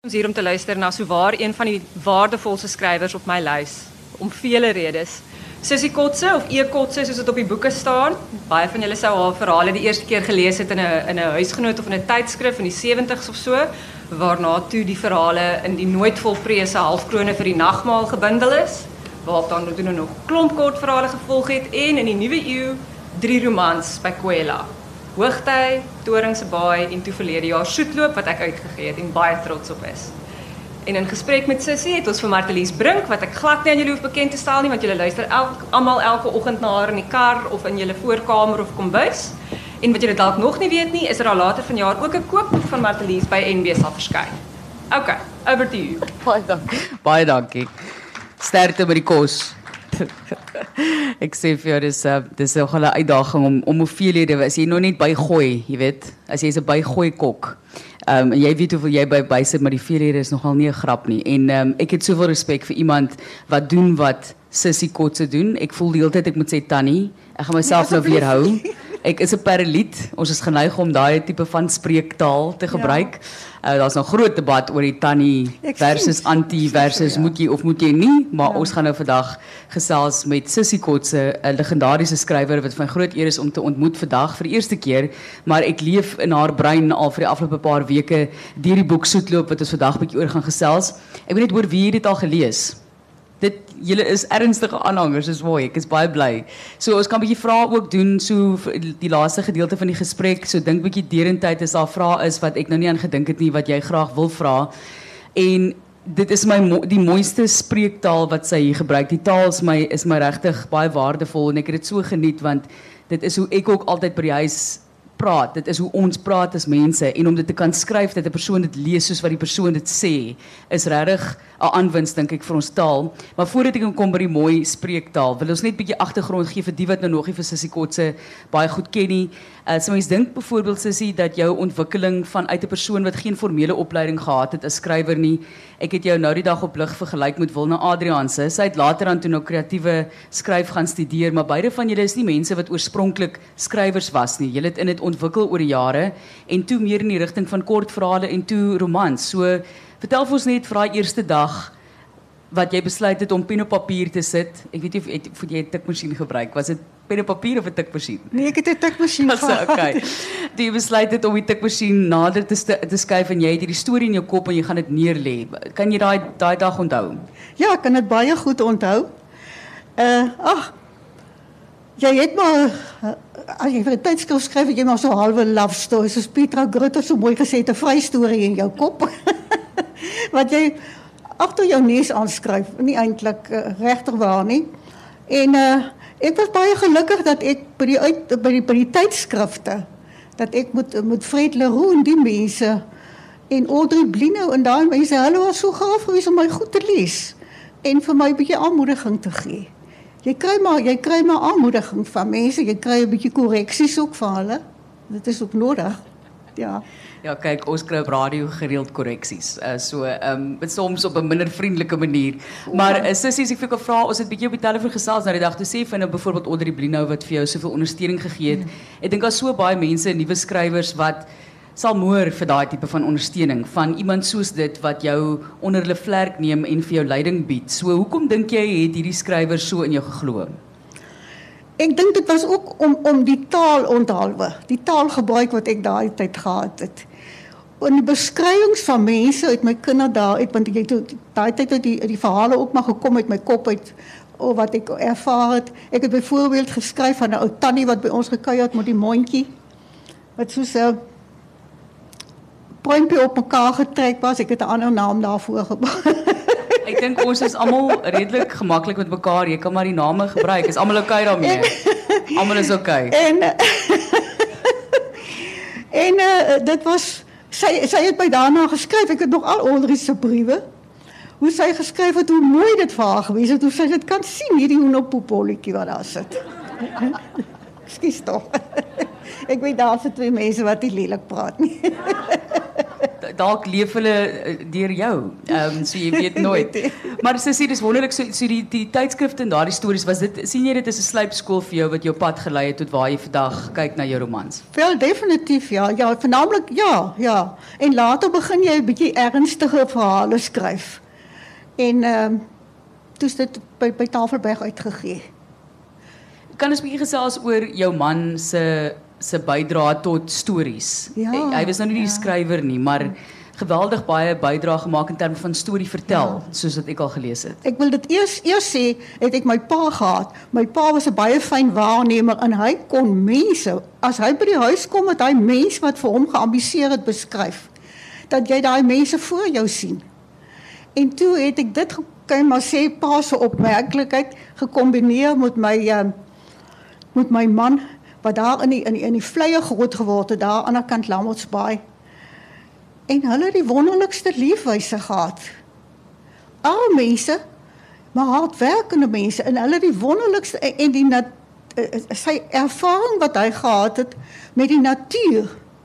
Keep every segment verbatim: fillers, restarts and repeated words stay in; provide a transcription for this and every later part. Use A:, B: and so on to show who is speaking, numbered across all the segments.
A: Ons hier om te luister na souwaar een van die waardevolste skrywers op my lys, om vele redes. Sissy Kotse of E. Kotse soos dit op die boeke staan. Baie van julle sou haar verhale die eerste keer gelees het in 'n in 'n huisgenoot of in 'n tydskrif in die sewenties of so, waarna toe die verhale in die nooit volprese halfkrone vir die nagmaal gebundel is, waarop dan toe nog klomp kort verhale gevolg het en in die nuwe eeu drie romans by Kwela. Hoogtyd, Toringse Baai en toe verlede jaar Soetloop wat ek uitgegee het en baie trots op is. En in gesprek met Sissy het ons vir Martelies Brink, wat ek glad nie aan julle hoef bekend te stel nie, want julle luister elk, almal elke oggend na haar in die kar of in julle voorkamer of kombuis. En wat julle dalk nog nie weet nie, is er al later vanjaar ook 'n kookboek van Martelies by N B sal verskyn. Okay, over to you.
B: Baie dankie. Baie dankie. Sterkte met die kos. Ek sê vir jou, dis uh, dis nog 'n uitdaging om om hoeveelhede, as jy nog net bygooi, jy weet, as jy's 'n bygooi kok. Um, en jy weet hoeveel jy by bysit, maar die veelhede is nogal nie 'n grap nie. En um, ek het soveel respek vir iemand wat doen wat Sissy Kotse doen. Ek voel die hele tyd ek moet sê Tannie. Ek gaan myself nou weer hou. Ek is 'n paraliet. Ons is geneig om daai tipe van spreektaal te gebruik. Ja. Uh, Daar's nog groot debat oor die Tannie versus anti versus ja. Moet jy of moet jy nie, maar ja. Ons gaan nou vandag gesels met Sissy Kotse, 'n legendariese skrywer wat van groot eer is om te ontmoet vandag vir die eerste keer, maar ek leef in haar brein al vir die afgelope paar weke deur die boek Soetloop wat ons vandag bietjie oor gaan gesels. Ek weet net hoor wie het dit al gelees. Dit julle is ernstige aanhangers, is mooi. Ek is baie bly. So ons kan 'n bietjie vrae ook doen so die laaste gedeelte van die gesprek. So dink bietjie derentyd as daar vrae is wat ek nou nie aan gedink het nie wat jy graag wil vra. En dit is my die mooiste spreektaal wat sy hier gebruik. Die taal is my is my regtig baie waardevol en ek het dit so geniet want dit is hoe ek ook altyd by die huis praat. Dit is hoe ons praat as mense en om dit te kan skryf dat 'n persoon dit lees soos wat die persoon dit sê, is regtig 'n aanwinst dink ek vir ons taal. Maar voordat ek kom by die mooi spreektaal, wil ons net 'n bietjie agtergrond gee vir die wat nou nog nie vir Sissy Kotse baie goed ken nie. Uh, so mens dink byvoorbeeld Sissy dat jou ontwikkeling vanuit 'n persoon wat geen formele opleiding gehad het as skrywer nie. Ek het jou nou die dag op lig vergelyk met Wilna Adriaanse. Sy het later aan toe nou kreatiewe skryf gaan studeer, maar beide van julle is nie mense wat oorspronklik skrywers was nie. Julle het in dit ontwikkel oor die jare en toe meer in die rigting van kortverhale en toe romans. So vertel vir ons net vir daai eerste dag wat jy besluit het om pen op papier te sit. Ek weet nie of jy, of jy 'n tikmasjien gebruik. Was dit pen op papier of 'n tikmasjien?
C: Nee, ek het 'n tikmasjien
B: gehad. Okay. Toe jy besluit het om die tikmasjien nader te te skuif en jy het hierdie storie in jou kop en jy gaan dit neerlê. Kan jy daai daai dag onthou?
C: Ja, ek kan dit baie goed onthou. Uh, ag. Jy het maar as jy vir 'n tydskrif skryf, het jy maar so 'n halwe love story, soos Petra Grutter so mooi gesê het, 'n vrystorie in jou kop. Wat jy agter jou neus aanskryf, nie eintlik uh, regtig waar nie. En uh, ek was baie gelukkig dat ek by die uit by die by die tydskrifte dat ek moet met Fred Leroux en die mense en Audrey Blinow en daai mense, hulle was so gaaf geweest om my goed te lees en vir my 'n bietjie aanmoediging te gee. Jy kry maar jy kry maar aanmoediging van mense, jy kry 'n bietjie korreksies ook van hulle. Dit is ook nodig. Ja.
B: Ja, kyk, ons kry op radio gereeld korreksies. Uh, so, ehm um, soms op 'n minder vriendelike manier. Maar uh, Sissy, as ek vir jou vra, ons het bietjie op die telefoon gesels nou die dag toe sê van nou byvoorbeeld Audrey Blinow wat vir jou soveel ondersteuning gegee het. Ja. Ek dink daar's so baie mense, nuwe skrywers wat sal moer vir daai tipe van ondersteuning van iemand soos dit wat jou onder hulle vlerk neem en vir jou leiding bied. So, hoekom dink jy het hierdie skrywer so in jou geglo?
C: Ek dink dit was ook om om die taal onthaalwe, die taalgebruik wat ek daai tyd gehad het. En die beskrywings van mense uit my kinderdae, uit want ek het daai tyd uit die die verhale ook maar gekom uit my kop uit of wat ek ervaar het. Ek het byvoorbeeld geskryf van 'n ou tannie wat by ons gekuier het met die mondjie wat soos 'n poimpie op mekaar getrek was. Ek het 'n ander naam daarvoor gebruik.
B: Ek dink ons is almal redelik gemaklik met mekaar. Jy kan maar die name gebruik. Is almal okay daarmee? Almal is okay.
C: En en uh, dit was sy sy het my daarna geskryf. Ek het nog al Audrey se briewe. Hoe sy geskryf het, hoe mooi dit vir haar gewees het, hoe sy dit kan sien hierdie hoenderpoepolletjie wat daar sit. Ekskuus tog. Ek weet daar se twee mense wat nie lelik praat nie.
B: dalk leef hulle uh, deur jou. Ehm um, so jy weet nooit. Maar sussie, dis wonderlik so so die die tydskrifte en daardie stories, was dit sien jy dit is 'n slypskool vir jou wat jou pad gelei het tot waar jy vandag kyk na jou romans?
C: Wel definitief ja, ja, voornamelijk ja, ja. En later begin jy 'n bietjie ernstige verhale skryf. En ehm um, toe is dit by by Tafelberg uitgegee.
B: Kan ons 'n bietjie gesels oor jou man se se bydra tot stories?
C: Ja,
B: hy, hy was nou nie die
C: ja.
B: skrywer nie, maar geweldig baie bydra gemaak in terme van storie vertel, ja. soos wat ek al gelees het.
C: Ek wil dit eers eers sê, het ek my pa gehad. My pa was 'n baie fyn waarnemer en hy kon mense, as hy by die huis kom met hy mens wat vir hom geambiseer het beskryf, dat jy daai mense voor jou sien. En toe het ek dit kan jy maar sê pa se opmerklikheid gekombineer met my uh, met my man wat daar in die in die, in die vleie groot geword het daar aan die kant Lammertsbaai. En hulle het die wonderlikste leefwyse gehad. Arme mense, maar hardwerkende mense en hulle het die wonderlikste en, en die nat, sy ervaring wat hy gehad het met die natuur.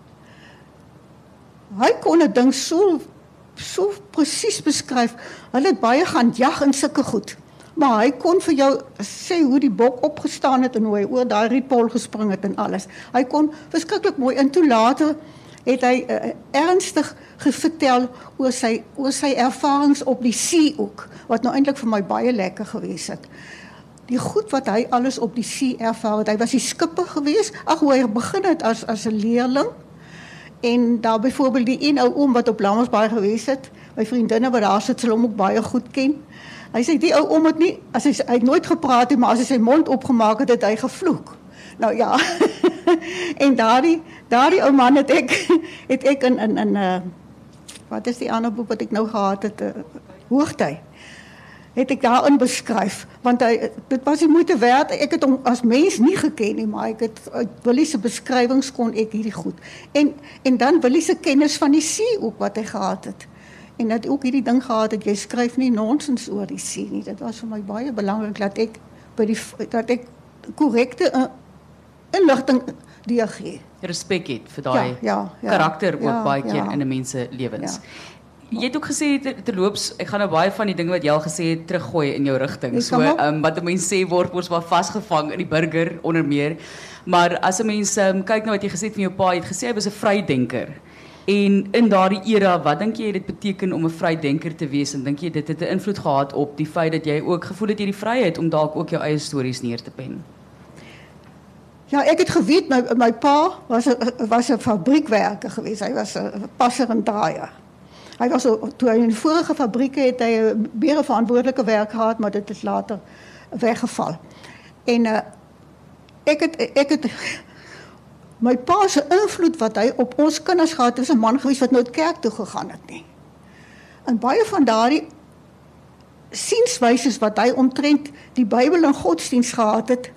C: Hy kon 'n ding so so presies beskryf. Hulle het baie gaan jag en sulke goed. Maar hy kon vir jou sê hoe die bok opgestaan het en hoe hy oor daai rietpol gespring het en alles. Hy kon verskriklik mooi en toe later het hy uh, ernstig vertel oor sy oor sy ervarings op die see ook, wat nou eintlik vir my baie lekker gewees het. Die goed wat hy alles op die see ervaar het. Hy was die skipper gewees. Ag, hoe hy begin het as as 'n leerling. En daar byvoorbeeld die een ou oom wat op Lammertsbaai gewees het, my vriendinne wat daar sit, sal hom ook baie goed ken. Hy sê die ou oom het nie, as hy, hy het nooit gepraat nie, maar as hy sy mond opgemaak het, het hy gevloek. Nou ja, en daardie daardie ou man het ek het ek in in in uh, wat is die ander boek wat ek nou gehad het, uh, Hoogtyd. Het ek daarin beskryf, want hy, dit was die moeite werd. Ek het hom as mens nie geken nie, maar ek het uit Willie se beskrywings kon ek hierdie goed. En en dan Willie se kennis van die see ook wat hy gehad het. En dat ook hierdie ding gehad het, jy skryf nie nonsens oor die see nie. Dit was vir my baie belangrik dat ek by die dat ek korrekte uh, inligting deurgee.
B: Respek het vir daai
C: ja, ja, ja,
B: karakter ook
C: ja,
B: baie keer
C: ja.
B: in 'n mens se lewens.
C: Ja.
B: Jy het ook gesê ter, terloops, ek gaan nou baie van die dinge wat jy al gesê het teruggooi in jou rigting.
C: Jy
B: So,
C: kan ook.
B: um, wat 'n mens sê word mos maar vasgevang in die burger onder meer. Maar as 'n mens um, kyk na wat jy gesê het van jou pa, jy het gesê hy was 'n vrydenker. En in daardie era, wat dink jy dit beteken om 'n vrydenker te wees en dink jy dit het 'n invloed gehad op die feit dat jy ook gevoel het jy die vryheid om dalk ook jou eie stories neer te pen?
C: Ja, ek het geweet my my pa was 'n was 'n fabriekwerker geweest. Hy was 'n passer en draaier. Hy was toe hy in die vorige fabrieke het hy 'n meer verantwoordelike werk gehad, maar dit is later weggeval. En uh, ek het ek het my pa se invloed wat hy op ons kinders gehad het, is 'n man gewees wat nooit kerk toe gegaan het nie. En baie van daardie sienswyses wat hy omtrent die Bybel en godsdienst gehad het,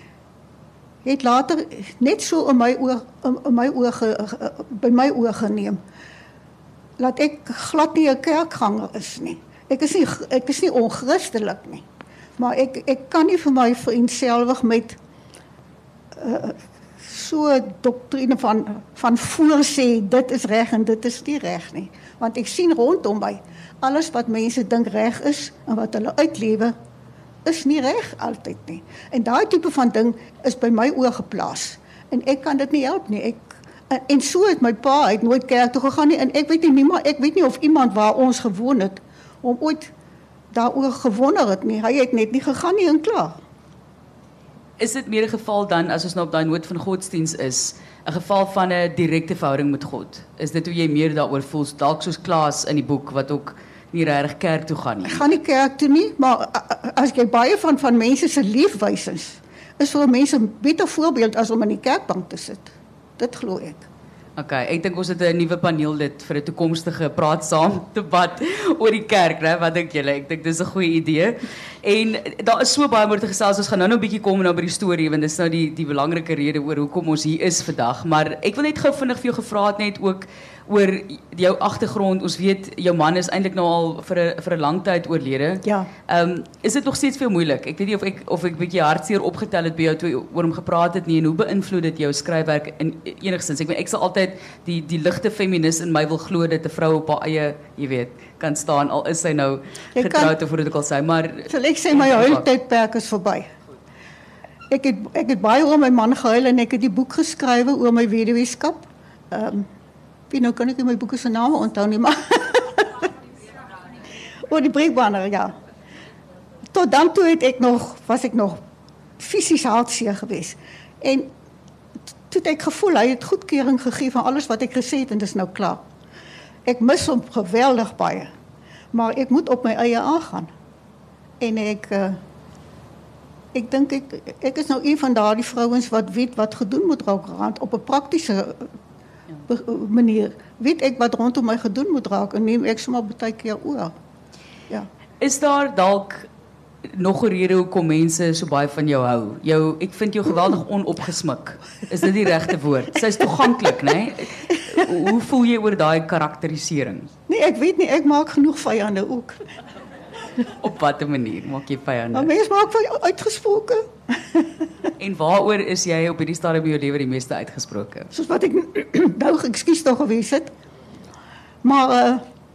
C: het later net so in my oor in, in my oor ge, by my oor geneem. Laat ek glad nie 'n kerkganger is nie. Ek is nie ek is nie onchristelik nie. Maar ek ek kan nie vir my vereenselwig met uh, so doktrine van van voorsê dit is reg en dit is nie reg nie. Want ek sien rondom my alles wat mense dink reg is en wat hulle uitlewe is nie reg altyd nie. En daai tipe van ding is by my oor geplaas. En ek kan dit nie help nie. Ek en, en so het my pa het nooit kerk toe gegaan nie en ek weet nie niemand ek weet nie of iemand waar ons gewoon het om ooit daaroor gewonder het nie. Hy het net nie gegaan nie en klaar.
B: Is dit meer 'n geval dan as ons nou op daai noot van godsdiens is, 'n geval van 'n direkte verhouding met God? Is dit hoe jy meer daaroor voel, dalk soos Klaas in die boek wat ook nie regtig kerk toe gaan nie?
C: Ek gaan nie kerk toe nie, maar as jy baie van van mense se leefwyses is vir mense 'n beter voorbeeld as om in die kerkbank te sit. Dit glo ek.
B: OK, ek dink ons het 'n nuwe paneel dit vir 'n toekomstige praat saam debat oor die kerk, né? Wat dink julle? Ek dink dis 'n goeie idee. En daar is so baie meer te gesels. Ons gaan nou nog 'n bietjie kom nou by die storie want dis nou die die belangrike rede oor hoekom ons hier is vandag. Maar ek wil net gou vinnig vir jou gevra het net ook oor jou agtergrond. Ons weet jou man is eintlik nou al vir 'n vir 'n lang tyd oorlede.
C: Ja.
B: Ehm um, is dit nog steeds veel moeilik? Ek weet nie of ek of ek 'n bietjie hartseer opgetel het by jou toe jy oor hom gepraat het nie en hoe beïnvloed dit jou skryfwerk in enigstens? Ek weet ek sal altyd die die ligte feminis in my wil glo dat 'n vrou op haar eie, jy weet, kan staan al is sy nou
C: Jy
B: getroud
C: kan-
B: of hoe dit ook al sê, maar
C: Sal ek sê my huiltydperk is verby. Ek het ek het baie oor my man gehuil en ek het die boek geskrywe oor my weduweeskap. Ehm um, wie nou kan ek nie my boeke se name onthou nie, maar oor die breekbanner, ja. Tot dan toe het ek nog was ek nog fisies hartseer geweest. En toe het ek gevoel hy het goedkeuring gegee van alles wat ek gesê het en dis nou klaar. Ek mis hom geweldig baie. Maar ek moet op my eie aangaan. En ek uh, ek dink ek ek is nou een van daardie vrouens wat weet wat gedoen moet raak op 'n praktiese uh, manier. Weet ek wat rondom my gedoen moet raak en neem ek sommer baie keer oor. Ja.
B: is daar dalk nog 'n rede hoekom mense so baie van jou hou? Jou ek vind jou geweldig onopgesmik. Is dit die regte woord? Sy's toeganklik, né? Nee? Hoe voel jy oor daai karakterisering?
C: Nee, ek weet nie, ek maak genoeg vyande ook.
B: Op watter manier maak jy
C: Maar
B: vyande?
C: mense maak van uitgesproke,
B: En waaroor is jy op hierdie stadium in jou lewe die meeste uitgesproke?
C: soos wat ek nou ekskuus tog gewees het. Maar uh,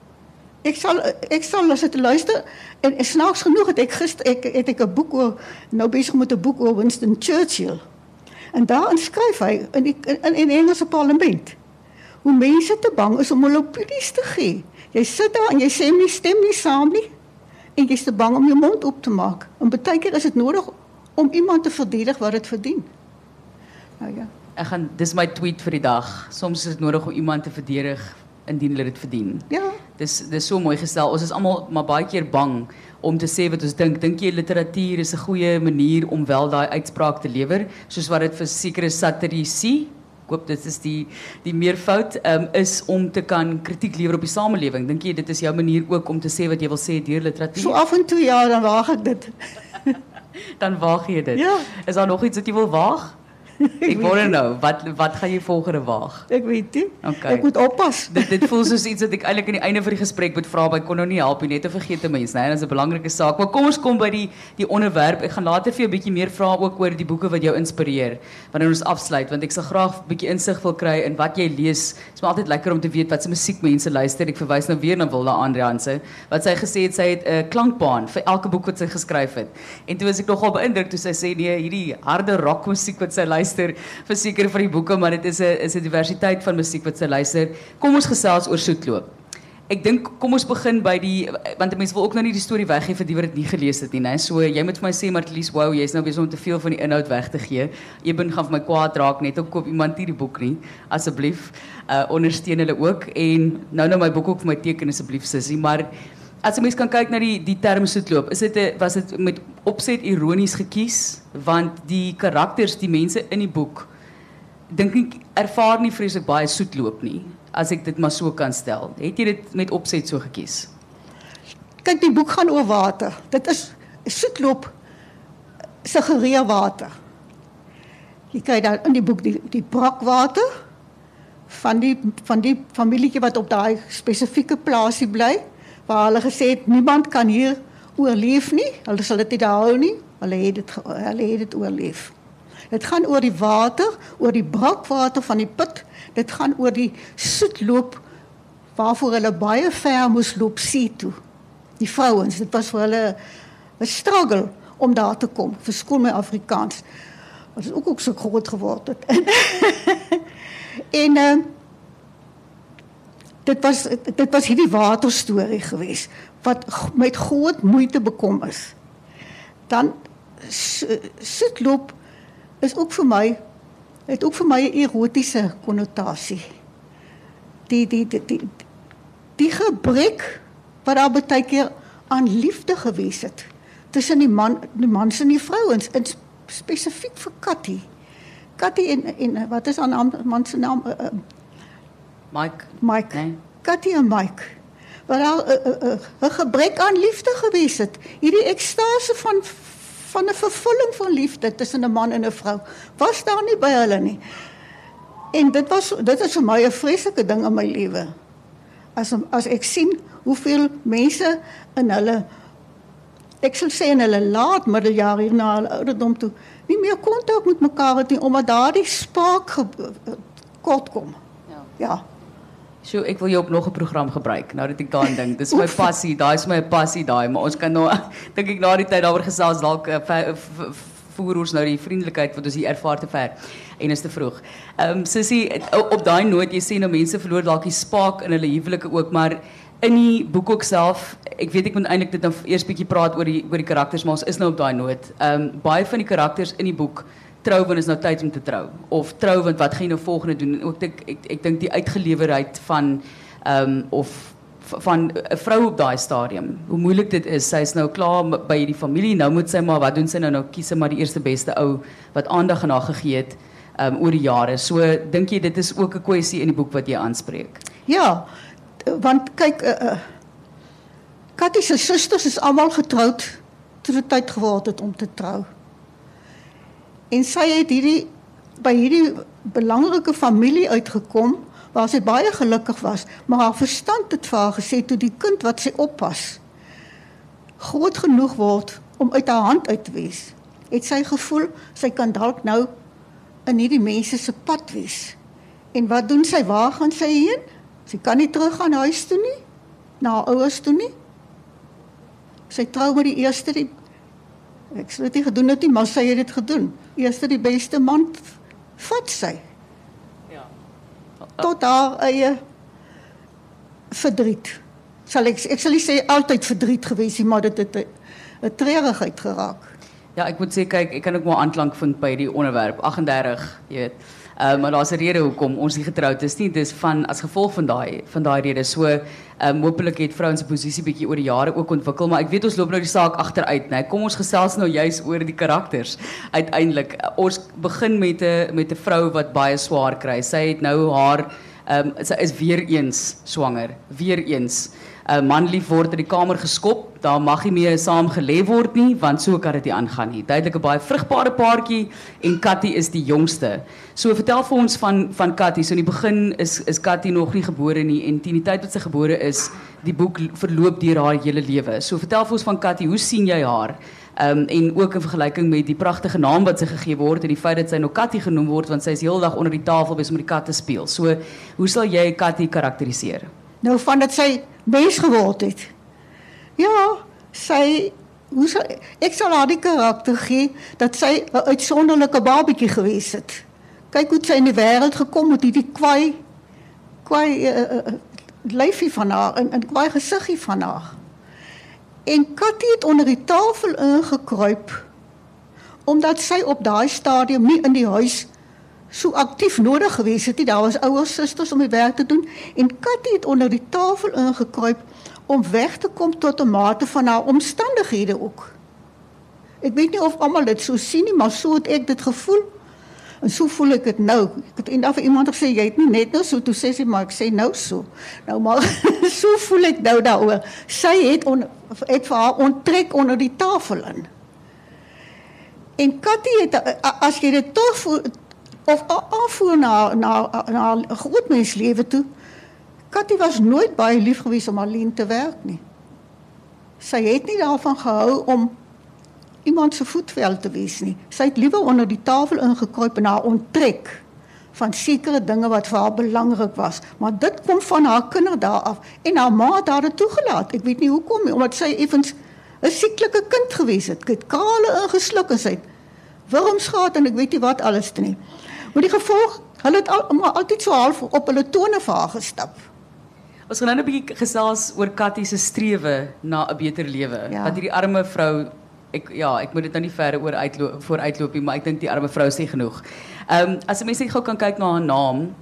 C: ek sal ek sal as dit luister en, en snaaks genoeg het ek gister ek het ek 'n boek oor nou besig met 'n boek oor Winston Churchill. En daarin skryf hy in die in, in die Engelse parlement hoe mense te bang is om hulle opinies te gee. Jy sit daar en jy sê nie stem nie saam nie en jy's te bang om jou mond op te maak. En baie keer is dit nodig om iemand te verdedig wat dit verdien. Nou ja.
B: Ek gaan dis my tweet vir die dag. Soms is dit nodig om iemand te verdedig indien hulle dit verdien.
C: Ja.
B: Dis dis so mooi gestel. Ons is almal maar baie keer bang om te sê wat ons dink. Dink jy literatuur is 'n goeie manier om wel daai uitspraak te lewer, soos wat dit vir sekere satirici, ek hoop dit is die die meervoud, um, is om te kan kritiek lewer op die samelewing. Dink jy dit is jou manier ook om te sê wat jy wil sê deur literatuur?
C: So af en toe ja, dan waag ek dit.
B: Dan waag jy dit.
C: Ja.
B: Is daar nog iets wat jy wil waag? Ek wonder nou, wat wat gaan jy volgende waag?
C: Ek weet nie.
B: Okay.
C: Ek moet oppas.
B: Dit dit voel soos iets wat ek eintlik aan die einde van die gesprek moet vra, maar ek kon nou nie help nie, net 'n vergete mens, nee, dit is 'n belangrike saak. Maar kom ons kom by die die onderwerp. Ek gaan later vir jou 'n bietjie meer vra ook oor die boeke wat jou inspireer wanneer ons afsluit, want ek sal graag 'n bietjie insig wil kry in wat jy lees. Dit is maar altyd lekker om te weet wat se musiek mense luister. Ek verwys nou weer na Wilda Andrianse wat sy gesê het sy het 'n uh, klankbaan vir elke boek wat sy geskryf het. En toe was ek nogal beïndruk toe sy sê nee, hierdie harde rockmusiek wat sy luister vir seker van die boeke, maar dit is 'n is 'n diversiteit van musiek wat sy luister. Kom ons gesels oor Soetloop. Ek dink kom ons begin by die want mense wil ook nou nie die storie weggee vir die wat dit nie gelees het nie, né? So jy moet vir my sê Martlies, wow, jy's nou besig om te veel van die inhoud weg te gee. Eben gaan vir my kwaad raak net om koop iemand nie die boek nie. Asseblief, uh, ondersteun hulle ook en nou nou my boek ook vir my teken asseblief sussie, maar as jy mens kan kyk na die die term Soetloop, is dit 'n was dit met opset ironies gekies want die karakters, die mense in die boek dink ek ervaar nie vreeslik baie soetloop nie, as ek dit maar so kan stel. Het jy dit met opset so gekies?
C: Kyk, die boek gaan oor water. Dit is Soetloop suggereer water. Jy kyk daar in die boek die die brakwater van die van die familietjie wat op daai spesifieke plaasie bly, waar hulle gesê het niemand kan hier oorleef nie. Hulle sal dit nie daar hou nie. Hulle het dit hulle het dit oorleef. Dit gaan oor die water, oor die brakwater van die put. Dit gaan oor die soetloop waarvoor hulle baie ver moes loop see toe. Die vrouens, dit was vir hulle 'n struggle om daar te kom. Verskoon my Afrikaans. Wat is ook ook so groot geword het. en uh, dit was dit was hierdie waterstorie geweest wat met groot moeite bekom is. Dan soetloop is ook vir my het ook vir my 'n erotiese konnotasie. Die die die die, die gebrek wat daar baie keer aan liefde gewees het tussen die man die mans en die vrouens, en spesifiek vir Cathy. Cathy en en wat is aan man se naam? Uh,
B: Mike?
C: Mike.
B: Nee.
C: Cathy en Mike waar daar 'n uh, uh, uh, gebrek aan liefde gewees het. Hierdie ekstase van van 'n vervulling van liefde tussen 'n man en 'n vrou was daar nie by hulle nie. En dit was dit is vir my 'n vreeslike ding in my lewe. As as ek sien hoeveel mense in hulle ek sal sê in hulle laat middeljare hier na hulle ouderdom toe nie meer kontak met mekaar het nie, omdat daardie spaak kort kom.
B: Ja.
C: Ja.
B: So ek wil jou op nog 'n program gebruik. Nou dat ek daaraan dink. Dis my passie, daai is my passie daai, maar ons kan nou dink ek na die tyd daaroor gesels dalk uh, voer ons nou die vriendelikheid wat ons hier ervaar te ver en is te vroeg. Ehm um, Sissie, op daai noot jy sê nou mense verloor dalk die spaak in hulle huwelike ook, maar in die boek ook self, ek weet ek moet eintlik dit nou eers bietjie praat oor die oor die karakters, maar ons is nou op daai noot. Ehm um, baie van die karakters in die boek trou want is nou tyd om te trou, of trou want wat gaan jy nou volgende doen? En ook ek ek, ek dink die uitgelewerheid van ehm um, of van 'n vrou op daai stadium. Hoe moeilik dit is. Sy is nou klaar by die familie, nou moet sy maar wat doen sy nou nou kies sy maar die eerste beste ou wat aandag aan haar gegee het um, oor die jare. So dink jy dit is ook 'n kwessie in die boek wat jy aanspreek?
C: Ja, want kyk uh, uh, Katty se susters is almal getroud toe dit tyd geword het om te trou. En sy het hierdie by hierdie belangrike familie uitgekom waar sy baie gelukkig was, maar haar verstand het vir haar gesê toe die kind wat sy oppas groot genoeg word om uit haar hand uit te wees, het sy gevoel sy kan dalk nou in hierdie mense se pad wees. En wat doen sy? Waar gaan sy heen? Sy kan nie terug gaan huis toe nie, na haar ouers toe nie. Sy trou met die eerste die ek sê dit nie gedoen het nie, maar sy het dit gedoen. Eerste die beste man vat sy.
B: Ja.
C: Tot haar eie verdriet. Sal ek, ek sal nie sê altyd verdriet gewees, maar dit het 'n treurigheid geraak.
B: Ja, ek moet sê, kyk, ek kan ook maar aanklank vind by die onderwerp, agt en dertig, jy weet. Uh, maar daar's 'n rede hoekom ons nie getroud is nie. Dis van as gevolg van daai van daai rede. So, um, hopelik het vrouens se posisie bietjie oor die jare ook ontwikkel, maar ek weet ons loop nou die saak agteruit, né? Kom ons gesels nou juis oor die karakters. Uiteindelik, ons begin met 'n met 'n vrou wat baie swaar kry. Sy het nou haar um, sy is weer eens swanger, weer eens. 'n uh, man lief word in die kamer geskop, daar mag nie meer saam gelê word nie, want so kan dit nie aangaan nie. Duidelik 'n baie vrugbare paartjie en Katty is die jongste. So vertel vir ons van van Katty. So in die begin is is Katty nog nie gebore nie en teen die tyd wat sy gebore is, die boek verloop deur haar hele lewe. So vertel vir ons van Katty, hoe sien jy haar? Um, en ook in vergelyking met die pragtige naam wat sy gegee word en die feit dat sy nou Katty genoem word want sy is heeldag onder die tafel besig om die kat te speel. So hoe sal jy Katty karakteriseer?
C: Nou van dat sy mens geword het. Ja, sy hoe sal, ek sal haar die karakter gee dat sy 'n uitsonderlike babietjie gewees het. Kyk hoe sy in die wêreld gekom het, hierdie kwaai kwaai uh, uh, lyfie van haar en 'n kwaai gesiggie van haar. En Katty het onder die tafel ingekruip omdat sy op daai stadium nie in die huis so aktief nodig gewees het nie. Daar was ouers susters om die werk te doen en Katty het onder die tafel ingekruip om weg te kom tot 'n mate van haar omstandighede ook. Ek weet nie of almal dit so sien nie, maar so het ek dit gevoel. En so voel ek dit nou. Ek het eendag vir iemand gesê, jy het nie net nou so, toe sê sy, maar ek sê nou so. Nou maar, so voel ek nou daaroor. Sy het, on, het vir haar onttrek onder die tafel in. En Katty het, as jy dit toch voel, of afvoer na, na, na 'n groot mens lewe toe, Katty was nooit baie lief gewees om alleen te werk nie. Sy het nie daarvan gehou om iemand se voetvel te wees nie. Sy het liewer onder die tafel ingekruip en haar onttrek van sekere dinge wat vir haar belangrik was. Maar dit kom van haar kinderdae af en haar ma het haar dit toegelaat. Ek weet nie hoekom nie, omdat sy effens 'n sieklike kind gewees het. Sy het krale ingesluk en sy het wurms gehad en ek weet nie wat alles te nie. Maar die gevolg, hulle het al, maar altyd so half op hulle tone vir haar gestap.
B: Ons gaan nou 'n bietjie gesels oor Katty se strewe na 'n beter lewe.
C: Ja.
B: Dat hierdie arme vrou, ek ja, ek moet dit nou nie verder oor uitloop voor uitloop nie, maar ek dink die arme vrou sê genoeg. Ehm um, as 'n mens net gou kan kyk na haar naam,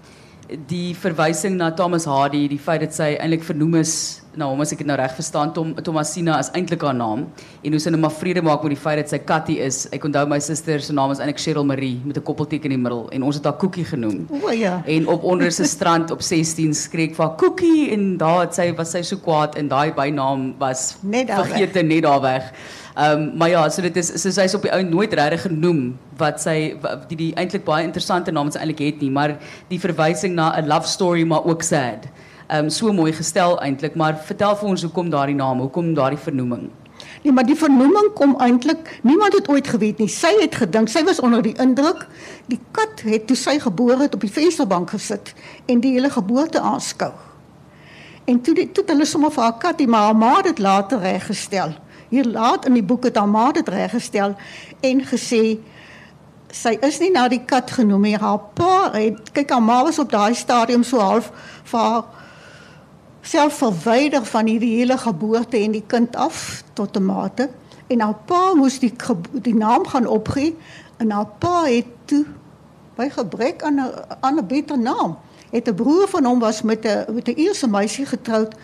B: die verwysing na Thomas Hardy, die feit dat sy eintlik vernoem is na hom, as ek dit nou reg verstaan, Tom, Thomasina is eintlik haar naam, en hoe sy nou maar vrede maak met die feit dat sy Katty is. Ek onthou my suster se naam is eintlik Cheryl Marie, met 'n koppelteken in die middel, en ons het haar Cookie genoem.
C: O ja.
B: En op onder se strand op sestien skreek ek vir haar Cookie, en daar het sy, was sy so kwaad, en daai bynaam was
C: Net daar
B: vergete net daar weg. Um, maar ja, so dit is, so sy is op die ou nooit regtig genoem, wat sy, die, die eintlik baie interessante naam wat sy eintlik het nie, maar die verwysing na 'n love story, maar ook sad. Um, so mooi gestel eintlik, maar vertel vir ons, hoekom daardie naam, hoekom daardie vernoeming?
C: Nee, maar die vernoeming kom eintlik, niemand het ooit geweet nie. Sy het gedink, sy was onder die indruk, die kat het toe sy gebore het op die vensterbank gesit en die hele geboorte aanskou. En toe, die, toe het hulle sommer vir haar Katty, maar haar ma het dit later reggestel. Hier laat in die boek het haar ma dit reggestel en gesê, sy is nie na die kat genoem nie, haar pa het, kyk, haar ma was op daai stadium so half vir haar self verwyder van hierdie hele geboorte en die kind af tot 'n mate, en haar pa moes die, die naam gaan opgee, en haar pa het toe, by gebrek aan 'n aan 'n beter naam, het 'n broer van hom was met 'n met 'n Ierse meisie getroud,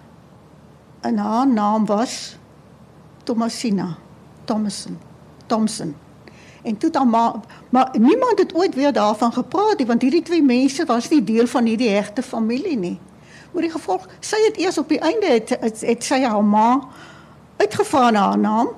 C: en haar naam was Thomasina, Thomason, Thompson. En toe dan maar, maar niemand het ooit weer daarvan gepraat nie, want hierdie twee mense was nie deel van hierdie hegte familie nie. Maar die gevolg, sy het eers op die einde, het, het, het sy haar ma uitgevra na haar naam,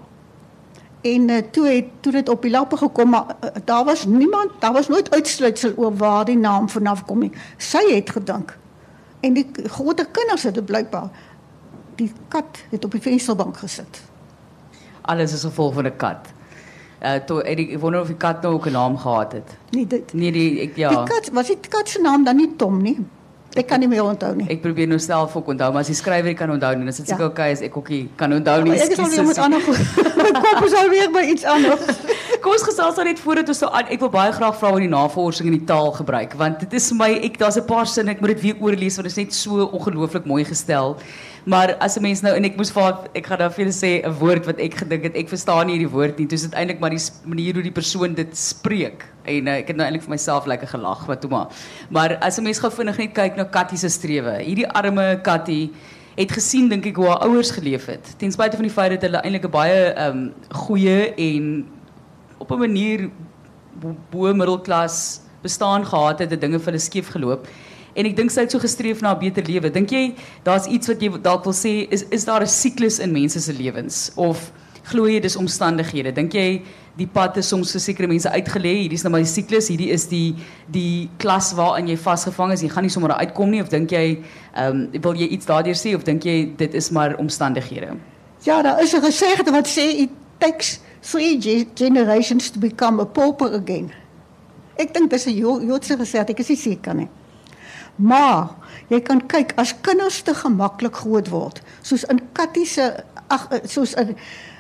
C: en uh, toe het toe dit op die lappe gekom, maar uh, daar was niemand, daar was nooit uitsluitsel oor waar die naam vanaf kom nie. Sy het gedink, en die groter kinders het dit blykbaar, die kat het op die vensterbank gesit.
B: Alles is gevolg van 'n kat. Uh, to, ek wonder of die kat nou ook 'n naam gehad het.
C: Nee, dit,
B: Nee, die, ek, ja.
C: die kat, was die kat se naam dan nie Tom nie? Ek kan nie meer onthou nie.
B: Ek probeer nou self ook onthou, maar as die skrywer nie kan onthou nie, dan is dit
C: Ja.
B: seker okay as ek ook nie kan onthou nie.
C: Maar ek is alweer met
B: Excuses.
C: ander goed. My kop is alweer by iets anders.
B: Kom ons gesels dan net voordat ons so aan. Ek wil baie graag vra oor die navorsing in die taal gebruik, want dit is vir my, ek daar's 'n paar sinne, ek moet dit weer oorlees want dit is net so ongelooflik mooi gestel. Maar as 'n mens nou, en ek moes vir ek gaan daar vir julle sê 'n woord wat ek gedink het, ek verstaan nie hierdie woord nie. Dis dit eintlik maar die manier hoe die persoon dit spreek. En uh, ek het nou eintlik vir myself lekker gelag, wat toe maar. Maar as 'n mens gou vinnig net kyk na Katty se strewe. Hierdie arme Katty het gesien, dink ek, hoe haar ouers geleef het. Ten spyte van die feit dat hulle eintlik 'n baie um, goeie en op 'n manier bo middelklas bestaan gehad het, dat dinge vir hulle skeef geloop. En ek dink sy het so gestreef na 'n beter lewe. Dink jy daar's iets wat jy dalk wil sê, is is daar 'n siklus in mense se lewens, of glo jy dis omstandighede? Dink jy die pad is soms vir sekere mense uitgelê, hierdie is nou maar die siklus, hierdie is die die klas waarin jy vasgevang is, jy gaan nie sommer uitkom nie, of dink jy ehm um, wil jy iets daardeur sê, of dink jy dit is maar omstandighede?
C: Ja, daar is 'n gesegde wat sê it takes three ge generations to become a pauper again. Ek dink dis 'n Jo- Joodse gesegde, ek is nie seker nie. Maar jy kan kyk, as kinders te gemaklik groot word, soos in Katty se ag soos in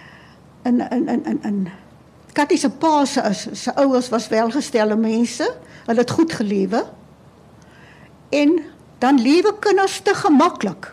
C: in in in in, in Katty se pa se se ouers was welgestelde mense, hulle het goed gelewe. En dan lewe kinders te gemaklik.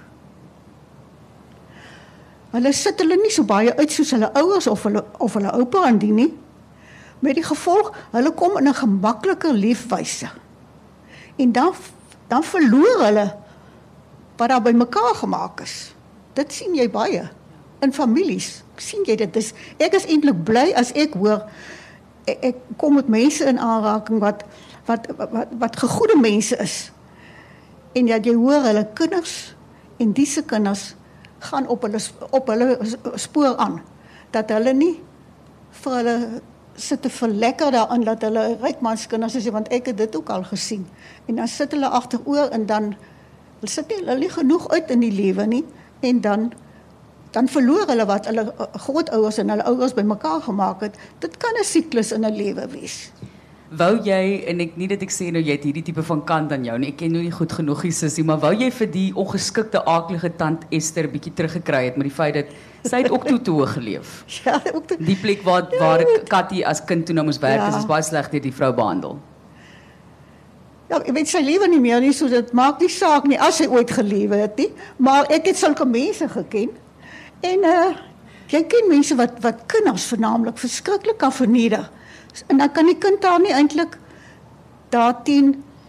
C: Hulle sit hulle nie so baie uit soos hulle ouers of hulle of hulle oupa en die nie. Met die gevolg, hulle kom in 'n gemaklike leefwyse. En dan dan verloor hulle wat daar bymekaar gemaak is. Dit sien jy baie in families. Sien jy dit? Dis, ek is eintlik bly as ek hoor ek, ek kom met mense in aanraking wat wat wat wat gegoede mense is. En ja, jy hoor hulle kinders en disse kinders gaan op hulle op hulle spoor aan, dat hulle nie vir hulle sit te verlekker daarin dat hulle rykmanskinders is, want ek het dit ook al gesien. En dan sit hulle agteroor en dan hulle sit nie hulle nie genoeg uit in die lewe nie, en dan dan verloor hulle wat hulle grootouers en hulle ouers bymekaar gemaak het. Dit kan 'n siklus in 'n lewe wees.
B: Wou jy, en ek nie dat ek sê nou jy het hierdie tipe van kant aan jou nie, ek ken nou nie goed genoeg die sussie, maar wou jy vir die ongeskikte aaklige tant Esther bietjie teruggekry het met die feit dat sy het ook toe toe geleef.
C: Ja, ook te,
B: Die plek waar waar Katty as kind toe nou moes werk,
C: Ja.
B: is, is baie sleg deur die vrou behandel.
C: ja, ek weet sy lewe nie meer nie, so dit maak nie saak nie as sy ooit gelewe het nie, maar ek het sulke mense geken. En uh jy ken mense wat wat kinders vernaamlik verskriklik kan verneder. En dan kan die kind daar nie eintlik daarteen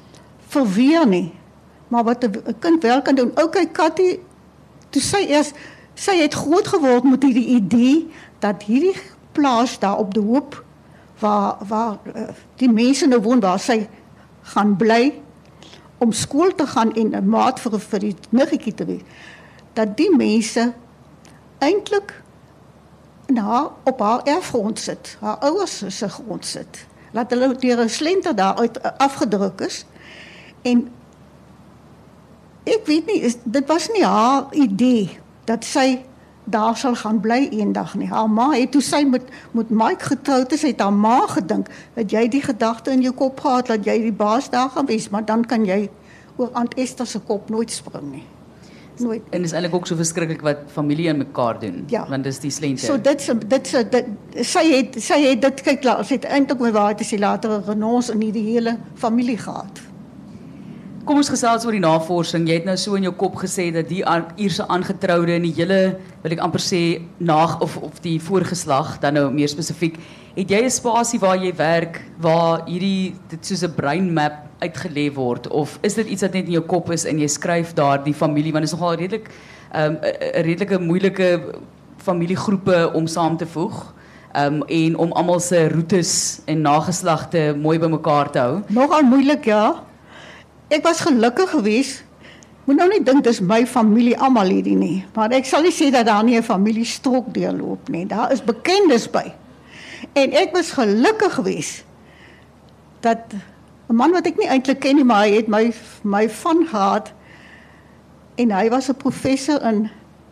C: verweer nie. Maar wat 'n kind wel kan doen. Okay, Katty, toe sy eers sy het groot geword met hierdie idee dat hierdie plaas daar op die hoop waar waar uh, die mense nou woon waar sy gaan bly om skool te gaan en 'n maat vir vir die niggetjie te wees. Dat die mense eintlik na op haar erfgrond sit, haar ouers se grond sit. Laat hulle deur 'n slenter daar uit uh, afgedruk is. En ek weet nie, is, dit was nie haar idee dat sy daar sal gaan bly eendag nie. Haar ma het toe sy met met Mike getroud is, het haar ma gedink dat jy die gedagte in jou kop gehad dat jy die baas daar gaan wees, maar dan kan jy oor Aunt Esther se kop nooit spring nie. Nooit.
B: En is eintlik ook so verskriklik wat familie in mekaar doen,
C: ja.
B: Want dis die slente.
C: So dit dit dit sy het sy het dit kyk laat, sy het eintlik my waarheid is sy later 'n renons in die hele familie gehad.
B: Kom ons gesels oor die navorsing. Jy het nou so in jou kop gesê dat die Ierse aangetroude en die hele, wil ek amper sê, naag of of die voorgeslag, dan nou meer spesifiek, het jy 'n spasie waar jy werk waar hierdie dit soos 'n breinmap uitgelê word, of is dit iets wat net in jou kop is en jy skryf daar die familie, want dit is nogal redelik 'n um, redelike moeilike familiegroepe om saam te voeg. Um, en om almal se roetes en nageslagte mooi bymekaar te hou.
C: Nogal moeilik, ja. Ek was gelukkig geweest. Moet nou nie dink dis my familie almal hierdie nie, maar ek sal nie sê dat daar nie 'n familiestrok deurloop nie. Daar is bekendes by. En ek was gelukkig geweest dat 'n man wat ek nie eintlik ken nie, maar hy het my my van gehad en hy was 'n professor in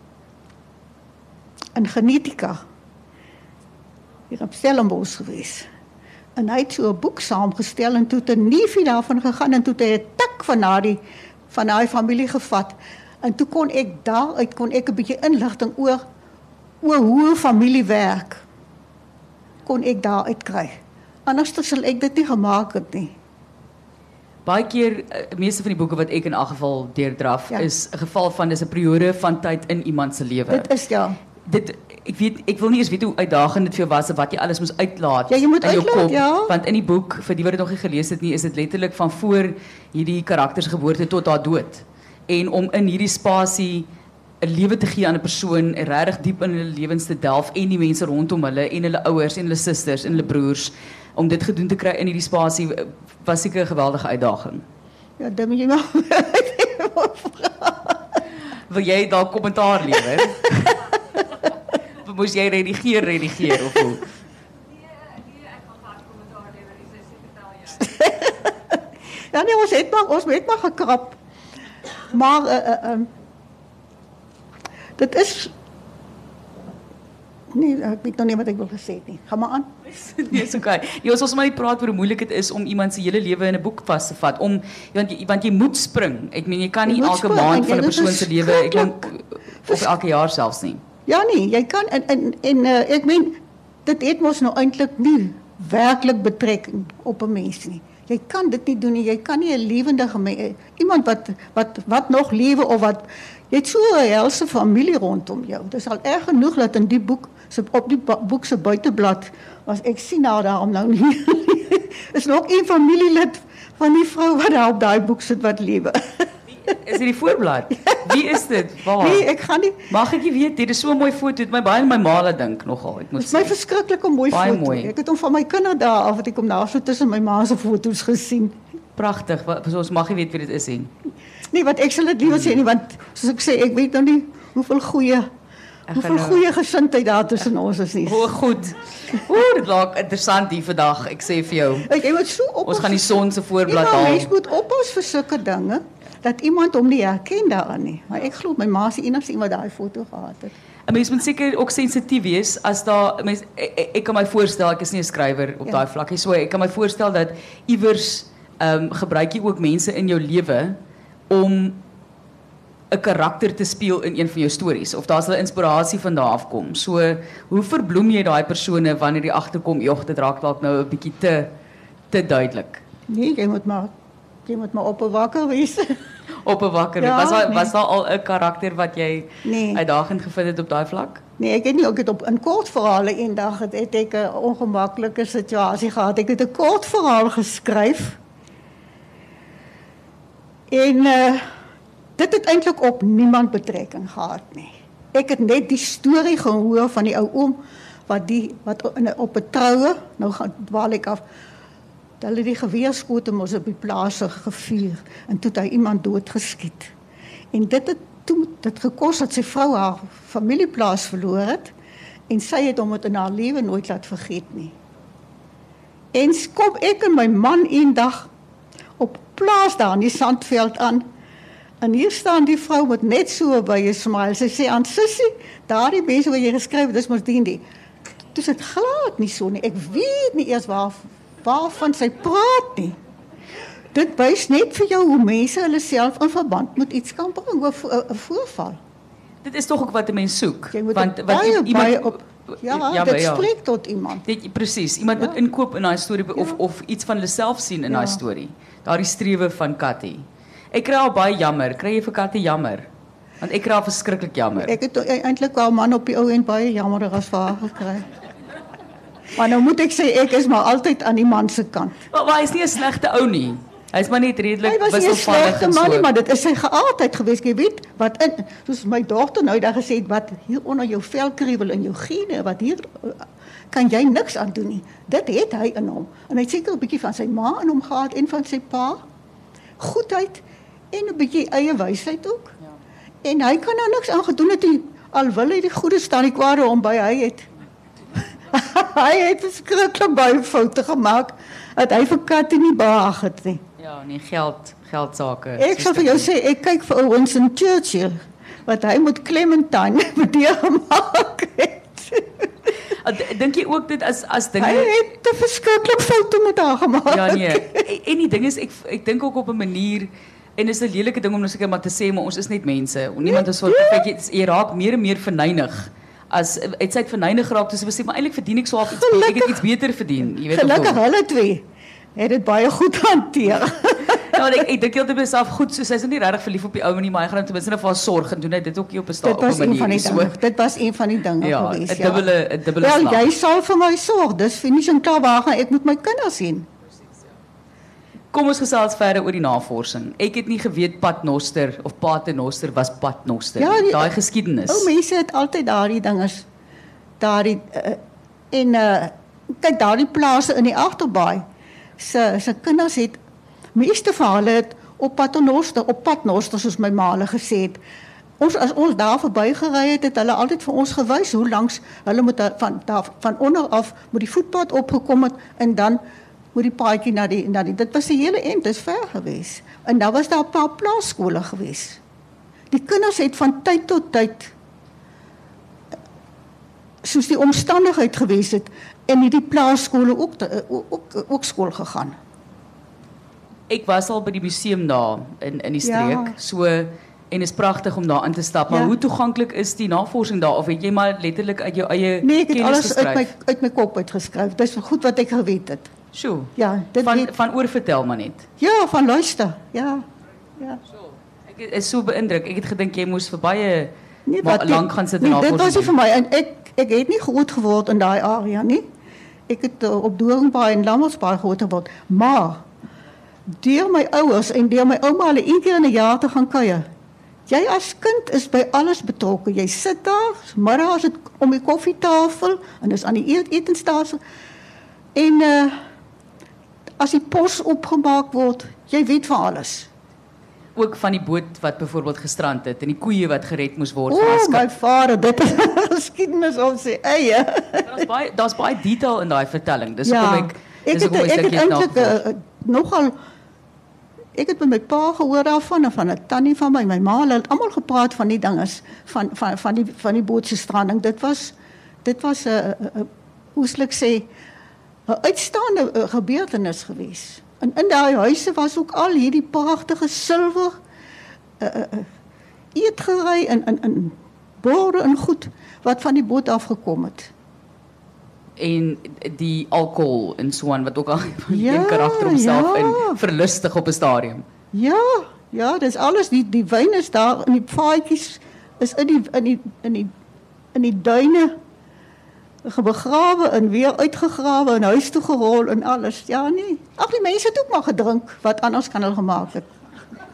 C: in genetika. Hier op Stellenbosch geweest. En hy het so 'n boek saamgestel en toe het 'n neefie daarvan gegaan en toe het hy 'n tak van daardie van daai familie gevat. En toe kon ek daaruit kon ek 'n bietjie inligting oor oor hoe 'n familie werk. Kon ek daaruit kry. Anders sal ek dit nie gemaak het nie.
B: Baie keer, die meeste van die boeke wat ek in elk geval deurdraf,
C: ja.
B: is 'n geval van dis 'n periode van tyd in iemand se lewe.
C: Dit is ja.
B: Dit ek weet ek wil nie eens weet hoe uitdagend dit vir jou was of wat jy alles moes uitlaat
C: ja, jy moet
B: in jou
C: uitlaat,
B: kop,
C: ja.
B: Want in die boek, vir die wat dit nog nie gelees het nie, is dit letterlik van voor hierdie karakters geboorte tot haar dood. En om in hierdie spasie 'n lewe te gee aan 'n persoon, regtig diep in hulle lewens te delf en die mense rondom hulle en hulle ouers en hulle susters en hulle broers, om dit gedoen te kry in hierdie spasie was seker 'n geweldige uitdaging.
C: Ja, dan moet jy maar
B: Wil jy dalk kommentaar lewer? Moes jy redigeer, redigeer of hoe?
A: Nee, nee, ek gaan glad kommentaar lewer, dis seker tel jy.
C: Ja nee, ons het maar ons het maar gekrap. Maar uh, uh, um, dit is nee, ek weet nog nie wat ek wil gesê het nie. Gaan maar aan.
B: Nee, is okay. Jy ons ons maar net praat oor hoe moeilik dit is om iemand se hele lewe in 'n boek vas te vat, om want jy, want jy moet spring. Ek meen jy kan nie
C: Jy moet
B: elke
C: spring,
B: maand
C: en
B: van 'n
C: dit is
B: persoon se lewe, ek dink
C: verskriklik.
B: of elke jaar selfs nie.
C: Ja nee, jy kan en en, en uh, ek meen dit het mos nou eintlik nie werklik betrekking op 'n mens nie. Jy kan dit nie doen nie. Jy kan nie 'n lewendige me- iemand wat wat wat nog lewe of wat jy het so 'n helse familie rondom jou. Dit is al erg genoeg dat in die boek so op die boek se buiteblad was ek sien nou daarom nou nie. Is nog een familielid van die vrou wat daar op daai boek sit wat lewe.
B: Is dit die voorblad? Wie is dit? Waar?
C: Nee, ek gaan nie.
B: Mag ek nie weet, dit is so 'n mooi foto. Het my baie aan my ma laat dink nogal. Ek moet
C: Dit is my
B: sê.
C: verskriklike mooi
B: Baie
C: foto.
B: mooi.
C: Ek het hom van my kinderdae af wat ek hom daar so tussen my ma se foto's gesien.
B: Pragtig. Wat ons mag nie weet wie dit is nie.
C: Nee, wat ek sal dit liewer sê nie want soos ek sê, ek weet nou nie hoeveel goeie
B: Ek
C: hoeveel
B: gaan nou-
C: goeie gesindheid daar tussen ons is nie.
B: O, goed. Ooh, dit raak interessant hier vandag. Ek sê vir jou.
C: Ek jy moet so op.
B: Ons gaan die son se voorblad
C: Ja,
B: haal.
C: mens moet oppas vir sulke dinge dat iemand hom nie herken daarin nie. Maar ek glo my ma se enigste iemand daai foto gehad het.
B: 'n Mens moet seker ook sensitief wees as daar mens ek, ek, ek kan my voorstel, ek is nie 'n skrywer op
C: Ja.
B: daai vlak nie. So ek kan my voorstel dat iewers ehm um, gebruik jy ook mense in jou lewe om 'n karakter te speel in een van jou stories of daar sal 'n inspirasie van daar af kom. So hoe verbloem jy daai persone wanneer jy agterkom, jog, dit raak dalk nou 'n bietjie te te duidelik.
C: Nee, jy moet maar jy moet maar op 'n wakker wees.
B: Op 'n wakker.
C: Ja,
B: was daar
C: nee.
B: was daar al 'n karakter wat jy
C: Nee.
B: uitdagend gevind het op daai vlak?
C: Nee, ek het nie ook het op in kort verhale eendag het, het ek 'n ongemaklike situasie gehad. Ek het 'n kort verhaal geskryf. En uh, dit het eintlik op niemand betrekking gehad nie. Ek het net die storie gehoor van die ou oom wat die wat in, op 'n troue, nou gaan dwaal ek af. Hulle die geweerskote mos op die plaas gevier en toe het hy iemand doodgeskiet. En dit het toe dit gekos dat sy vrou haar familieplaas verloor het en sy het hom dit in haar lewe nooit laat vergeet nie. En kom ek en my man eendag op plaas daar in die sandveld aan. En hier staan die vrou met net so by 'n smile. Sy sê aan sussie, daardie mense wat jy geskryf het, dis mos die en die. Toe sê dit glad nie so nie. Ek weet nie eers waar waarvan sy praat nie. Dit wys net vir jou hoe mense hulle self in verband met iets kan bring, 'n voorval.
B: Dit is tog ook wat 'n mens soek,
C: Jy moet
B: want
C: er
B: want
C: baie,
B: iemand
C: baie op ja,
B: ja,
C: dit
B: ja.
C: spreek tot iemand.
B: Dit presies, iemand
C: Ja.
B: moet inkoop in daai storie of
C: Ja.
B: of iets van hulle self sien in
C: Ja.
B: daai storie. Daardie strewe van Katty. Ek kry al baie jammer. Kry jy vir Katty jammer? Want ek kry al verskriklik jammer.
C: Ek het eintlik wel man op die ou en baie jammer as vir haar gekry. Maar nou moet ek sê ek is maar altyd aan die man se kant.
B: Maar, maar hy is nie 'n slegte ou nie. Hy's maar net redelik
C: Hy was nie 'n
B: wisselvallig
C: slegte
B: en
C: man nie,
B: so.
C: maar dit is sy geaardheid geweest, jy weet, wat in soos my dogter nou daar gesê het, wat hier onder jou velkriebel in jou gene, wat hier uh, kan jy niks aan doen nie. Dit het hy in hom. En hy het seker 'n bietjie van sy ma in hom gehad en van sy pa. Goedheid en 'n bietjie eie wysheid ook. Ja. En hy kan nou niks aan gedoen het nie, al wil hy die goeie staan die kwade om by hy het. Hy het verskriklik baie foute gemaak dat hy vir Katty nie behaag het nie.
B: Ja, nee, geld, geldsake.
C: Ek sal vir jou sê, ek kyk vir ou Winston Churchill, wat hy met Clementine bedeurgemaak het.
B: Dink jy ook dit as as dinge
C: Hy het te verskriklik foute met haar gemaak.
B: Ja nee. En, en die ding is ek ek dink ook op 'n manier en is 'n lelike ding om nou seker maar te sê maar ons is net mense. Niemand is so perfek. Jy raak meer en meer verneig. As het sy het verneig geraak toe sy sê maar eintlik verdien ek so half iets beter. Ek het iets beter verdien, jy weet of
C: Gelukkig hulle twee het dit baie goed hanteer.
B: Ja, ek ek dink heeltyd myself goed, so sy's nie regtig verlief op die ou nie, maar hy gaan ten minste net vir haar sorg en doen hy dit ook nie op 'n sta op 'n manier.
C: Dit was een van die
B: so.
C: dinge. Dit was een van die dinge
B: Ja,
C: geweest.
B: 'n dubbele 'n dubbele
C: Wel,
B: slag.
C: jy sal vir my sorg. Dis finies en klaar, waar gaan ek met my kinders sien?
B: Kom ons gesels verder oor die navorsing. Ek het nie geweet Paternoster of Paternoster was Paternoster.
C: Ja, die-
B: daai geskiedenis.
C: Ou mense het altyd daardie dinges daardie uh, en uh, kyk daardie plase in die agterbaai. Se se kinders het meeste van hulle het op Paternoster, op Paternoster soos my ma hulle gesê het. Ons as ons daar verbygery het, het hulle altyd vir ons gewys hoe langs hulle moet daar- van daar van onder af moet die voetpad opgekom het en dan moet die paadjie na die na die dit was 'n hele end, dit is ver gewees. En daar was daar 'n paar plaaskole gewees. Die kinders het van tyd tot tyd soos die omstandigheid gewees het en hierdie plaaskole ook te, ook ook, ook skool gegaan.
B: Ek was al by die museum daar in in die streek.
C: Ja.
B: So en is pragtig om daar in te stap, maar
C: Ja.
B: hoe toeganklik is die navorsing daar of het jy maar letterlik uit jou eie
C: Nee, ek het
B: kennis
C: alles uit my
B: geskryf?
C: uit my kop uitgeskryf. Dis goed wat ek geweet het.
B: Sjoe.
C: Ja, dit
B: Van
C: weet,
B: van oor vertel maar net.
C: ja, van luister. Ja. Ja.
B: Ek is so beïndruk. Ek het gedink jy moes vir baie
C: Nee,
B: maar
C: wat
B: lank
C: ek-
B: gaan sit en
C: nee, dit
B: navorsing
C: was nie
B: doen.
C: vir my en ek ek het nie groot geword in daai area nie. Ek het uh, op Doringbaai en Lammersbaai groot geword, maar deur my ouers en deur my ouma hulle een keer in 'n jaar te gaan kuier. Jy as kind is by alles betrokke. Jy sit daar, middag is dit om die koffietafel en dis aan die eet etenstafel. En uh as die pos opgemaak word, jy weet van alles.
B: Ook van die boot wat byvoorbeeld gestrand het en die koeie wat gered moes word
C: O,
B: van
C: oh,
B: skip.
C: my vader, dit is geskiedenis op sy eie.
B: Daar's baie daar's baie detail in daai vertelling. Dis
C: Ja,
B: hoekom ek
C: ek
B: dis
C: het
B: hoekom
C: ek
B: dink
C: het
B: jy het
C: eintlik
B: nagevors.
C: uh, nogal ek het met my pa gehoor daarvan en van 'n tannie van my, my ma, hulle het almal gepraat van die dinges van van van die van die boot se stranding. Dit was dit was 'n uh, uh, hoe sal ek sê 'n uitstaande uh, gebeurtenis geweest. En in daai huise was ook al hierdie pragtige silwer uh, uh, uh, eetgerei en in in borde en goed wat van die boot afgekom het.
B: En die alkohol en so aan wat ook al
C: Ja,
B: een karakter homself
C: ja.
B: in verlustig op 'n stadium.
C: Ja, ja, dis alles die die wyn is daar in die paadjies is in die in die in die in die duine begrawe en weer uitgegrawe en huis toe gerol en alles. Ja, nee. Ag die mense het ook maar gedrink wat anders kan hulle gemaak het.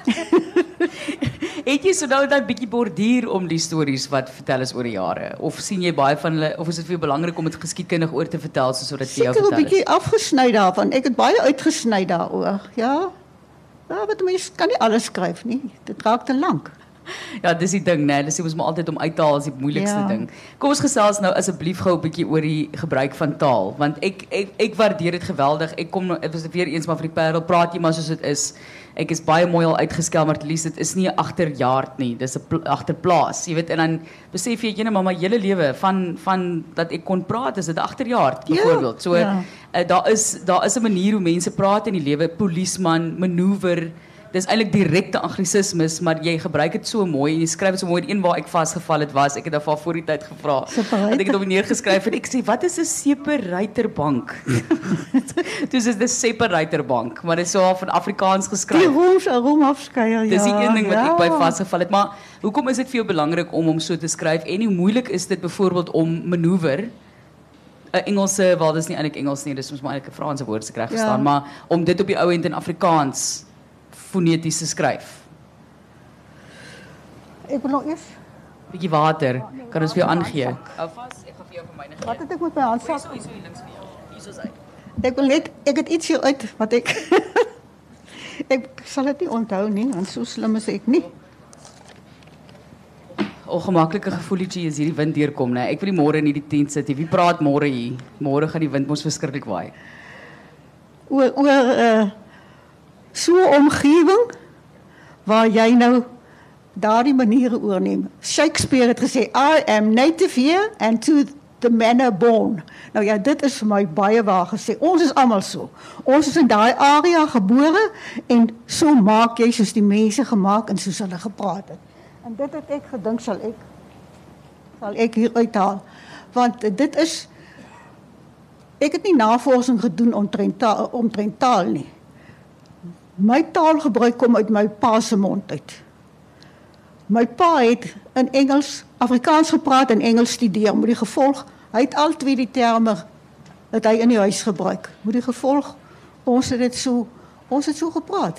B: Het jy so nou dan bietjie borduur om die stories wat vertel is oor die jare? Of sien jy baie van hulle, of is dit vir jou belangrik om dit geskiedkundig oor te vertel soos wat dit vir jou
C: Seker 'n
B: vertel
C: bietjie
B: is?
C: afgesny daarvan. Ek het baie uitgesny daaroor. Ja. Ja, wat mense kan nie alles skryf nie. Dit raak te lank.
B: Ja, dis die ding, né? Dis ons moet altyd om uit te haal is die moeilikste
C: Ja.
B: ding. Kom ons gesels nou asseblief gou 'n bietjie oor die gebruik van taal, want ek ek ek waardeer dit geweldig. Ek kom nou, ek was weer eens maar vir die Parel, praat jy maar soos dit is. Ek is baie mooi al uitgeskel, maar at least dit is nie 'n agterjaard nie. Dis 'n pl- agterplaas, jy weet, en dan besef jy jy net maar my hele lewe van van dat ek kon praat, is dit 'n agterjaard
C: Ja,
B: byvoorbeeld. So
C: ja.
B: uh, daar is daar is 'n manier hoe mense praat in die lewe, polisman, manoeuvre. Dis eintlik direkte anglisismes, maar jy gebruik dit so mooi en jy skryf dit so mooi. Die een waar ek vasgeval het was, ek het daarvan voor die tyd gevra.
C: Separator.
B: Dat ek dit op neergeskryf en ek sê, wat is 'n separatorbank? Dis is 'n separatorbank, maar dit is so half in Afrikaans
C: Die
B: geskryf.
C: roos, 'n roomafskeier, ja.
B: Dis die een ding wat
C: ja.
B: ek by vasgeval het, maar hoekom is dit vir jou belangrik om hom so te skryf en hoe moeilik is dit byvoorbeeld om manoeuvre 'n Engelse, wel dis nie eintlik Engels nie, dis mos maar eintlik 'n Franse woord se reg verstaan,
C: Ja.
B: maar om dit op die ou end in Afrikaans foneties te skryf.
C: Ek wil nog eers.
B: Bietjie water, kan ons vir jou aangee? Hou vas, ek gaan vir jou van myne gee.
C: Wat het ek met my handsak?
B: Hierso, hierso hier links vir jou. Hierso is hy.
C: Ek wil net ek het iets hier uit wat ek ek sal dit nie onthou nie, want so slim is ek nie.
B: Ongemaklike gevoelletjie is hierdie wind deurkom, né? Ek wil nie môre in hierdie tent sit nie. Wie praat môre hier? Môre gaan die wind mos verskriklik waai.
C: Oor oor uh so 'n omgewing waar jy nou daardie maniere oorneem. Shakespeare het gesê, I am native here and to the manner born. Nou ja, dit is vir my baie waar gesê. Ons is almal so. Ons is in daai area gebore en so maak jy soos die mense gemaak en soos hulle gepraat het. En dit het ek gedink sal ek sal ek hier uithaal. Want dit is ek het nie navorsing gedoen omtrent taal, omtrent taal nie. My taalgebruik kom uit my pa se mond uit. My pa het in Engels, Afrikaans gepraat en Engels studeer. Met die gevolg, hy het al twee die terme dat hy in die huis gebruik. Met die gevolg, ons het dit so, ons het so gepraat.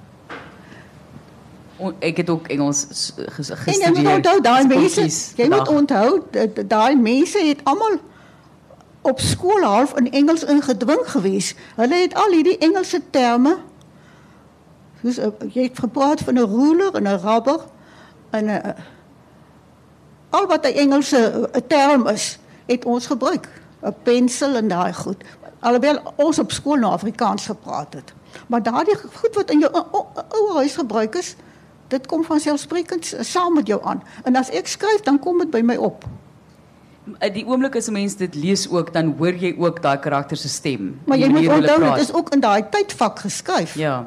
B: O, ek het ook Engels s- ges-
C: En
B: gestudeer.
C: jy moet onthou, daai mense,
B: Skotties
C: jy moet
B: vandag.
C: onthou, dat- dat daai mense het almal op skool half in Engels ingedwing gewees. Hulle het al hierdie Engelse terme, soos, uh, jy het gepraat van 'n ruler en 'n rubber, en 'n uh, al wat 'n Engelse uh, term is, het ons gebruik. 'n Pensel en daai goed. Alhoewel ons op skool nou Afrikaans gepraat het. Maar daardie goed wat in jou ou- ou- ou huis gebruik is, dit kom vanselfsprekend s- saam met jou aan. En as ek skryf, dan kom dit by my op.
B: Die oomblik as 'n mens dit lees ook, dan hoor jy ook daai karakter se stem.
C: Maar
B: die
C: jy moet
B: manier hoe hulle
C: onthou,
B: praat.
C: dit is ook in daai tydvak geskryf.
B: Ja.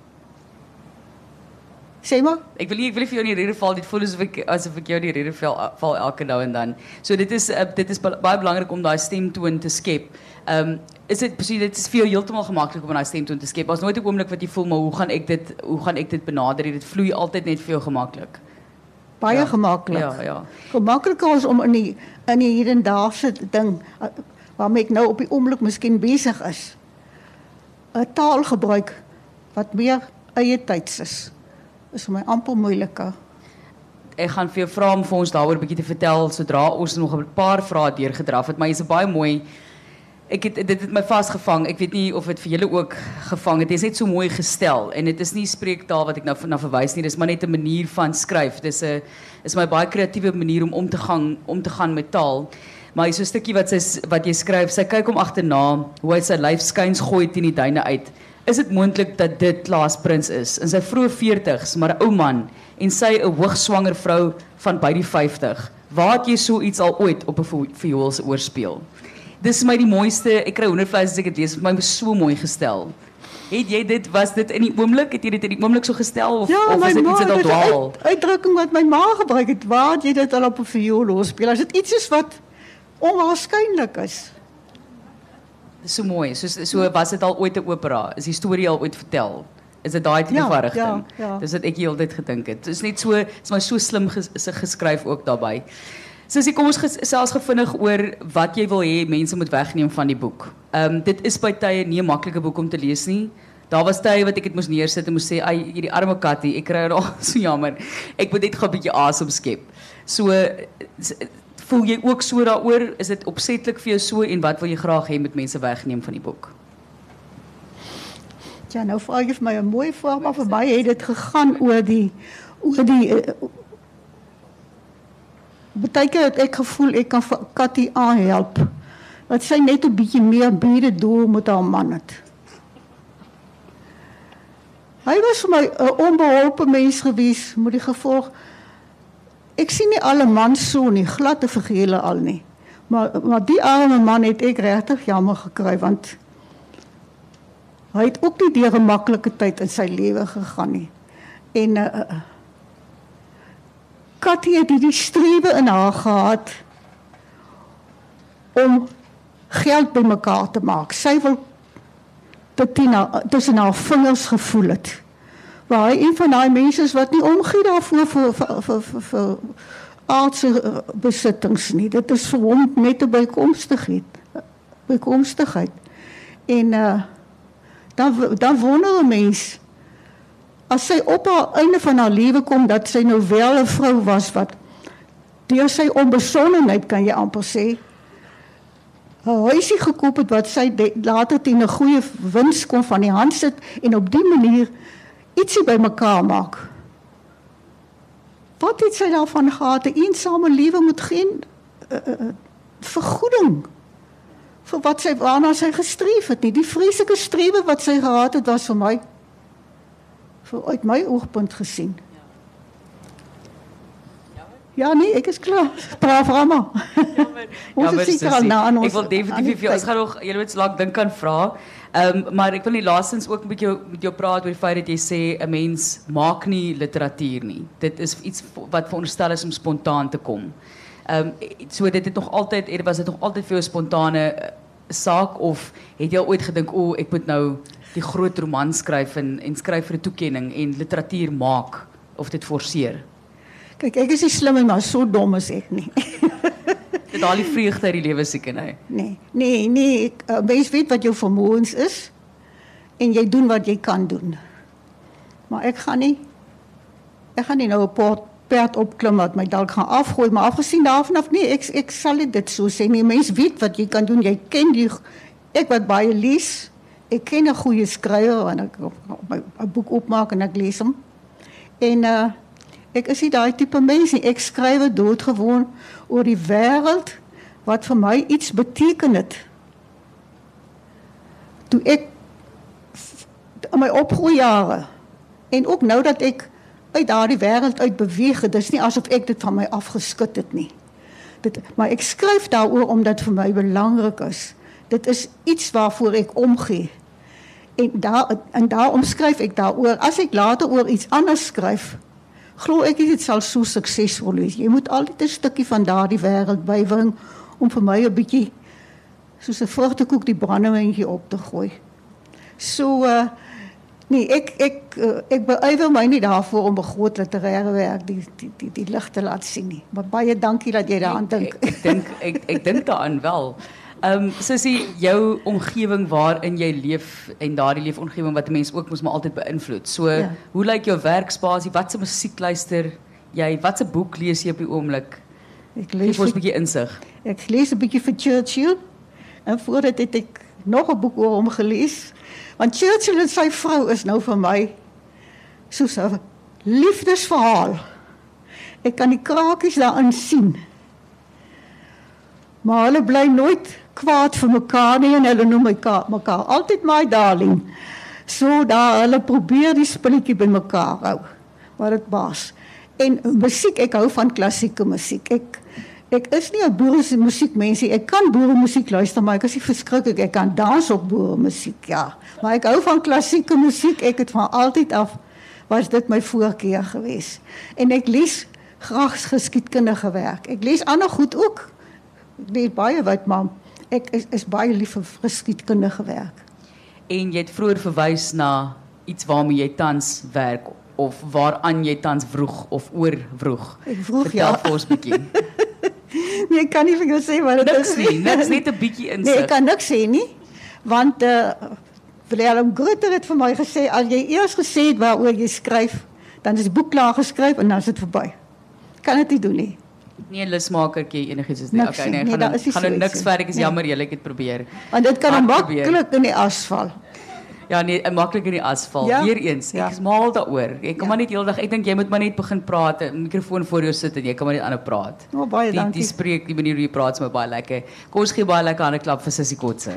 C: Sê maar.
B: Ek wil nie, ek wil nie vir jou in die rede val, dit voel asof ek asof ek jou in die rede val, val elke nou en dan. So dit is uh, dit is ba- baie belangrik om daai stemtoon te skep. Ehm um, is dit presies dit is vir jou heeltemal gemaklik om daai stemtoon te skep. Daar's nooit 'n oomblik wat jy voel maar hoe gaan ek dit hoe gaan ek dit benader? Dit vloei altyd net vir jou gemaklik.
C: Baie
B: Ja.
C: gemaklik.
B: Ja, ja.
C: Gemakliker is om in die in die hedendaagse ding uh, waarmee ek nou op die oomblik miskien besig is. 'n Taal gebruik wat meer eie tyds is. Is vir my amper moeiliker.
B: Ek gaan vir jou vra om vir ons daaroor 'n bietjie te vertel sodra ons nog 'n paar vrae deurgedraf het, maar jy's 'n baie mooi ek het dit het my vasgevang. Ek weet nie of dit vir julle ook gevang het. Dit is net so mooi gestel en dit is nie spreektaal wat ek nou na verwys nie. Dis maar net 'n manier van skryf. Dis 'n is my baie kreatiewe manier om om te gaan om te gaan met taal. Maar hier's so 'n stukkie wat sy wat jy skryf. Sy kyk hom agterna hoe hy sy lyf skuins gooi teen die duine uit. Is dit moontlik dat dit Klaas Prins is in sy vroeë veertigs, maar 'n ou man en sy 'n hoogswanger vrou van by die vyftig? Waar het jy so iets al ooit op 'n vo- viool se oorspeel? Dis my die mooiste, ek kry hoendervleis as ek dit lees, vir my so mooi gestel. Het jy dit, was dit in die oomblik, het jy dit in die oomblik so gestel, of,
C: Ja,
B: of
C: my
B: is dit
C: ma,
B: iets wat al
C: dit is 'n
B: dwaal?
C: uit, uitdrukking wat my ma gebruik het. Waar het jy dit al op 'n viool speel? As dit iets is wat onwaarskynlik is.
B: Dis so mooi, so, so was dit al ooit 'n opera, is die storie al ooit vertel? Is dit daai tipe
C: Ja,
B: van rigting?
C: ja, ja.
B: Dis wat ek die hele tyd gedink het. Dit is net so, dit is my so slim ges, geskryf ook daarbey. Sussie, kom ons gesels gevinnig oor wat jy wil hê mense moet wegneem van die boek. Ehm um, dit is by tye nie 'n maklike boek om te lees nie. Daar was tye wat ek dit moes neersit en moes sê, "Ai, hierdie arme kattie, ek kry haar al so jammer. Ek moet net gou 'n bietjie asem skep." So voel jy ook so daaroor? Is dit opsetlik vir jou so en wat wil jy graag hê met mense wegneem van die boek?
C: Ja, nou vraag jy vir my 'n mooi vraag, maar vir my het dit gegaan oor die oor die uh, baie keer het ek gevoel ek kan vir Kattie aanhelp. Dat sy net 'n bietjie meer bede doen met haar man het. Hy was vir my 'n onbeholpe mens gewees met die gevolg. Ek sien nie alle mans so nie, glad te vergele al nie. Maar maar die arme man het ek regtig jammer gekry want hy het ook nie deur 'n maklike tyd in sy lewe gegaan nie. En uh, Kattie het die strewe in haar gehad om geld bymekaar te maak. Sy wil dit tussen haar vingers gevoel het. Waar hy een van daai mense is wat nie omgee daarvoor vir vir vir vir, vir aardse besittings nie. Dit is vir hom net 'n bykomstigheid. Bykomstigheid. En uh, dan dan wonder 'n mens as sy op haar einde van haar lewe kom dat sy nou wel 'n vrou was wat deur sy onbesonnenheid kan jy amper sê 'n huisie gekoop het wat sy de, later teen 'n goeie wins kon van die hand sit en op die manier ietsie bymekaar maak. Wat het sy daarvan gehad? 'n Eensame lewe moet geen uh, uh, vergoeding vir wat sy waarna sy gestreef het nie. Die vreeslike strewe wat sy gehad het was vir my vir uit my oogpunt gesien. Ja, nee, ek is klaar. Braaf Rama. Ons
B: Jammer,
C: is seker al na aan ons.
B: Ek wil definitief vir jou, ons gaan nog jy weet so lank dink kan vra. Ehm um, maar ek wil nie laastens ook met jou met jou praat oor die feit dat jy sê 'n mens maak nie literatuur nie. Dit is iets wat veronderstel is om spontaan te kom. Ehm um, so dit het nog altyd er was dit nog altyd vir jou 'n spontane uh, saak of het jy al ooit gedink o, ek moet nou die groot roman skryf en en skryf vir 'n toekenning en literatuur maak of dit forceer?
C: Kyk, ek is nie slim en maar so dom is ek nie.
B: Dit al die vreugde uit die lewe seker nee.
C: Nee, nee, nee, ek uh, mens weet wat jou vermoëns is en jy doen wat jy kan doen. Maar ek gaan nie ek gaan nie nou 'n pad perd opklim wat my dalk gaan afgooi, maar afgesien daarvan af nee, ek ek sal dit so sê nie. Mens weet wat jy kan doen. Jy ken die ek wat baie lees. Ek ken 'n goeie skrywer en ek my 'n boek opmaak en ek lees hom. En uh ek is nie daai tipe mens nie. Ek skryf doodgewoon oor die wêreld wat vir my iets beteken het. Toe ek in my opgroeijare en ook nou dat ek uit daardie wêreld uit beweeg het, dis nie asof ek dit van my afgeskit het nie. Dit, maar ek skryf daaroor omdat vir my belangrik is. Dit is iets waarvoor ek omgee. En daar en daarom skryf ek daaroor. As ek later oor iets anders skryf, glo ek dit sal so suksesvol wees. Jy moet altyd 'n stukkie van daardie wêreld bybring om vir my 'n bietjie soos 'n vrugtekoek die brandewyntjie op te gooi. So uh, nee, ek ek uh, ek beywer my nie daarvoor om 'n groot literêre werk die die die, die lig te laat sien nie. Maar baie dankie dat jy daaraan dink.
B: Ek, ek dink ek ek dink daaraan wel. Ehm um, Sissie, jou omgewing waarin jy leef en daardie leefomgewing wat 'n mens ook mos maar altyd beïnvloed. So, ja. Hoe lyk jou werkspasie? Wat se musiek luister jy? Wat se boek lees jy op die oomblik?
C: Ek lees
B: 'n bietjie insig.
C: Ek lees 'n bietjie vir Churchill. En voordat het ek nog 'n boek oor hom gelees. Want Churchill en sy vrou is nou vir my soos 'n liefdesverhaal. Ek kan die krakies daarin sien. Maar hulle bly nooit kwaad vir mekaar nie en hulle noem mekaar, mekaar altyd my darling. So daar hulle probeer die spulletjie by mekaar hou. Maar dit baas. En musiek, ek hou van klassieke musiek. Ek ek is nie 'n boere musiekmensie. Ek kan boere musiek luister, maar ek is nie verskriklik. Ek kan dans op boere musiek, ja. Maar ek hou van klassieke musiek. Ek het van altyd af was dit my voorkeur geweest. En ek lees graag geskiedkundige werk. Ek lees ander goed ook. Ek lees baie wat, maar ek is, is baie lief vir geskiedkundige werk.
B: En jy het vroeër verwys na iets waarmee jy tans werk of waaraan jy tans vroeg of oorvroeg.
C: Ek vroeg,
B: Vertel
C: ja.
B: vir ons 'n bietjie.
C: Nee, ek kan nie vir jou sê wat dit
B: Niks
C: is
B: nie, niks net 'n bietjie insig.
C: Nee, ek kan niks sê nie, want uh, Willem Grutter het vir my gesê, as jy eers gesê het waaroor jy skryf, dan is die boek klaar geskryf en dan is dit verby. Kan dit nie doen nie.
B: Nie 'n lusmakertjie enigiets is nie.
C: Niks
B: Okay,
C: nie.
B: nee,
C: Nee,
B: gaan
C: daar
B: nou-
C: is nie
B: gaan nou
C: so
B: niks
C: iets
B: verder. Ek is
C: nie.
B: jammer julle ek het probeer.
C: Want dit kan
B: Hard
C: hom
B: probeer.
C: maklik in die as val.
B: Ja nee, maklik in die asfalt.
C: Ja?
B: Weer eens, ek
C: Ja.
B: is mal daaroor. Ek kan
C: Ja.
B: maar net heeldag, ek dink jy moet maar net begin praat, 'n mikrofoon voor jou sit en jy kan maar net aanhou praat.
C: Oh, baie
B: die,
C: dankie.
B: Die spreek, die manier hoe jy praat is my baie lekker. Kom ons gee baie lekker hande klap vir Sissie Kotse.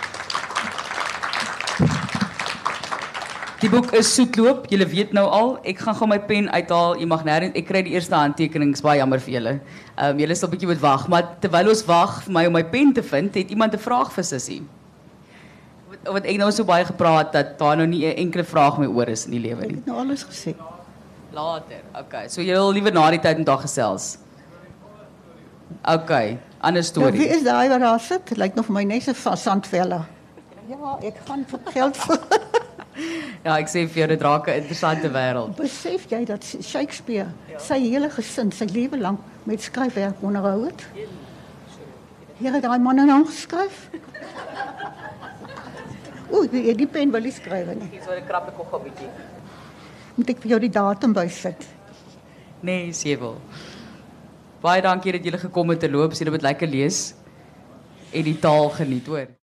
B: Die boek is Soetloop, julle weet nou al. Ek gaan gou my pen uithaal. Jy mag nêrens, ek kry die eerste handtekenings, baie jammer vir julle. Ehm um, julle sal 'n bietjie moet wag, maar terwyl ons wag vir my om my pen te vind, het iemand 'n vraag vir Sissie. Wat, wat ek nou so baie gepraat dat daar nou nie 'n enkele vraag meer oor is in die lewe
C: Ek
B: nie.
C: het nou alles gesê.
B: Later. Okay. So jy wil liewer na die tyd met haar gesels. Okay. Ander
C: Nou, wie
B: storie.
C: is daai wat daar sit? Lyk nog vir my net so van Sandvella. Ja, ek gaan vir geld vir.
B: Ja, ek sê vir jou dit raak 'n interessante wêreld.
C: Besef jy dat Shakespeare sy hele gesin, sy lewe lank met skryfwerk onderhou het? Hier het daai man nou geskryf. Oeh, die, die pen wil nie skryf nie.
B: Hier so 'n krappe kog 'n bietjie.
C: Moet ek vir jou die datum bysit?
B: Nee, jy wil. Baie dankie dat julle gekom het te loop. Julle het lekker lees en die taal geniet, hoor.